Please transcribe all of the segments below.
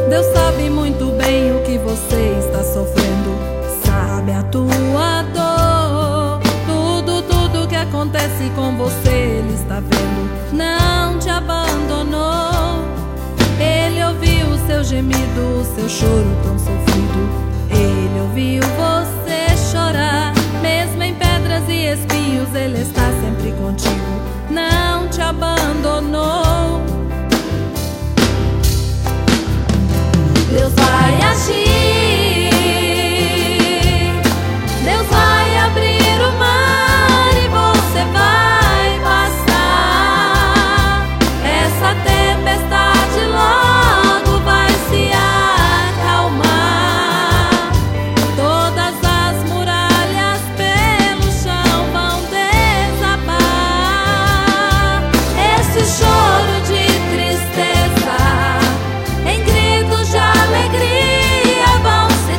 Deus sabe muito bem o que você está sofrendo, sabe a tua dor. Tudo que acontece com você Ele está vendo, não te abandonou. Ele ouviu o seu gemido, o seu choro tão sofrido. Ele ouviu você chorar, mesmo em pedras e espinhos Ele está sempre contigo, não te abandonou. Deus vai agir, Deus vai abrir o mar e você vai passar. Essa tempestade logo vai se acalmar. Todas as muralhas pelo chão vão desabar. Esse choro de tristeza em gritos de alegria vão se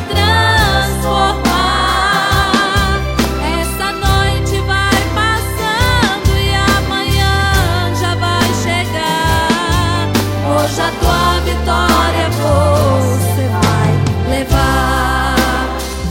transformar. Essa noite vai passando e amanhã já vai chegar. Hoje a tua vitória você vai levar.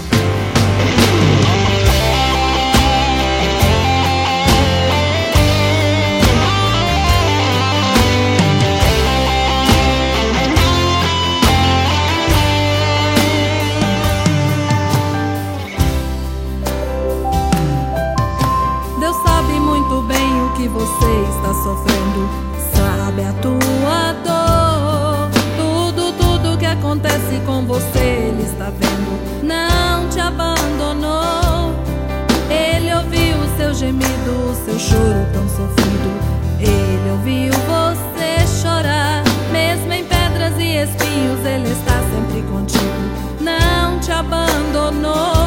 Deus sabe muito bem o que você está sofrendo, sabe a tua dor. Tudo que acontece com você Ele está vendo, não te abandonou. Ele ouviu o seu gemido, o seu choro tão sofrido. Ele ouviu você chorar, mesmo em pedras e espinhos Ele está sempre contigo, não te abandonou.